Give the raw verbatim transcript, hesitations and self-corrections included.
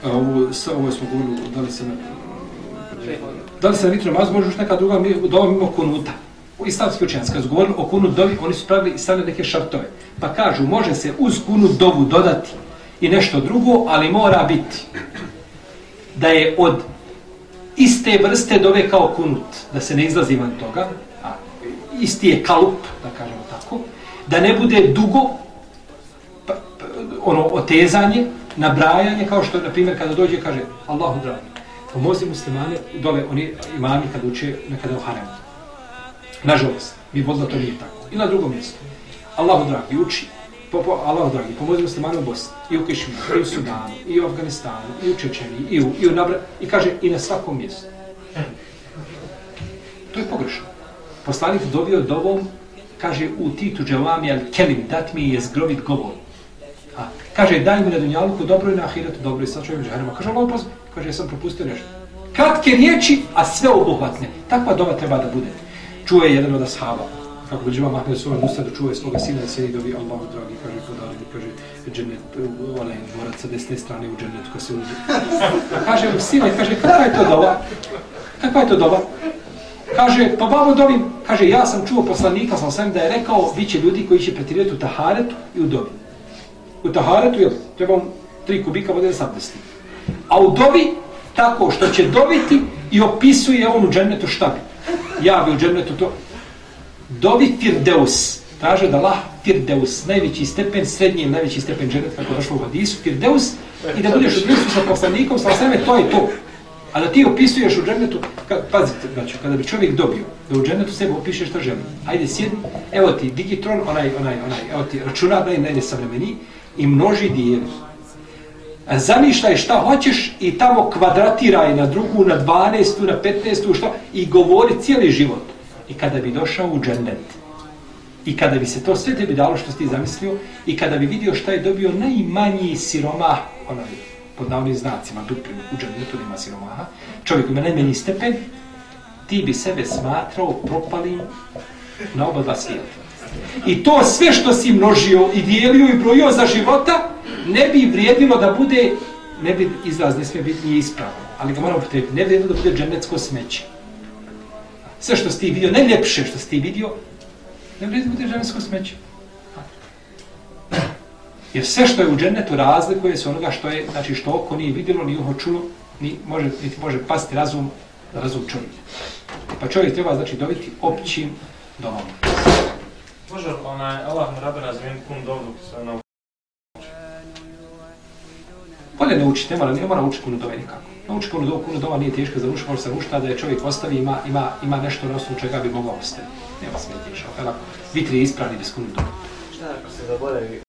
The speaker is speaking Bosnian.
Ovo, ovo smo govorili, da li se na... Da li se na vitru namazu može još neka druga dova mimo kunuta? Islamski učenjaci kad su govorili o kunut dovi, oni su pravili i stavili neke šartove. Pa kažu, može se uz kunut dovu dodati i nešto drugo, ali mora biti da je od iste vrste dove kao kunut, da se ne izlazi van toga, a isti je kalup, da kažemo tako, da ne bude dugo pa, pa, ono otezanje, nabrajanje, kao što, na primjer, kada dođe kaže Allahu dragi, pomozi muslimane, dole oni imami kad uče nekada u haremu. Nažalost, mi vodila to nije tako. I na drugom mjestu. Allahu dragi, uči, po, po, Allahu dragi, pomozi muslimane u Bosni, i u Kišminu, i u Sudanu, i u Afganistanu, i u Čečeniji, i u, i u Nabra, i kaže i na svakom mjestu. To je pogrešno. Poslanik dovio dovom, kaže u titu dželami al kelim, dat mi je zgrovit govor. A, kaže daj mi na dunjaluku dobro i na ahiretu dobro i sad čovjek džahrema. Kaže Allah pozdrav, kaže ja sam propustio nešto. Kratke riječi, a sve obuhvatne. Takva dova treba da bude. Čuje jedan od ashaba, kako dođe vam Ahmed Suvan Musadu, čuje svoga sina da sjedi dovi Allahu dragi, kaže podari, kaže džennet, onaj dvorac sa desne strane u džennetu kad se uđe. Kaže mu sine, kaže kakva je to dova? Kakva je to dova? Kaže, pa babo dovim, kaže ja sam čuo poslanika, sam sam da je rekao, bit će ljudi koji će pretirati u taharetu i u dovi. U taharetu je trebam tri kubika vode za sabdesti. A u dovi tako što će dobiti i opisuje on u džennetu šta bi. Ja bi u džennetu to. Dovi Firdeus. Traže da Allah Firdeus, najveći stepen, srednji najveći stepen džennet, kako došlo u hadisu, Firdeus, i da budeš u društvu sa poslanikom, sa sveme, to je to. A da ti opisuješ u džennetu, kad, pazite, znači, kada bi čovjek dobio da u džennetu sebe opiše šta želi. Ajde sjedni, evo ti digitron, onaj, onaj, onaj, evo ti računar, naj, najnesavremeniji, i množi dijeli. Zamišljaj šta hoćeš i tamo kvadratiraj na drugu, na dvanaestu, na petnaestu, što, i govori cijeli život. I kada bi došao u džennet, i kada bi se to sve tebi dalo što si ti zamislio, i kada bi vidio šta je dobio najmanji siromah, onaj, pod navodnim znacima, duplim u džennetu nema siromaha, čovjek ima najmanji stepen, ti bi sebe smatrao propalim na oba dva svijeta. I to sve što si množio i dijelio i brojio za života, ne bi vrijedilo da bude, ne bi izraz ne smije biti nije ispravan, ali ga moramo potrebiti, ne vrijedilo da bude džennetsko smeće. Sve što si ti vidio, najljepše što si ti vidio, ne vrijedilo da bude džennetsko smeće. Jer sve što je u džennetu razlikuje se onoga što je, znači što oko nije vidjelo, ni uho čulo, ni može, niti može pasti razum, razum čovjeka. Pa čovjek treba znači dobiti općim domom. Može onaj Allah mu rabe razvijen kun dovu se nauči? Bolje naučiti, ne mora, ne mora učiti kunu dove nikako. Nauči kunu dovu, kunu dova nije teška za uši, može se naučiti da je čovjek ostavi, ima, ima, ima nešto na osnovu čega bi mogao ostaviti. Nema smije tešao. Vitri je ispravni bez kunu dove. Šta ako se zaboravi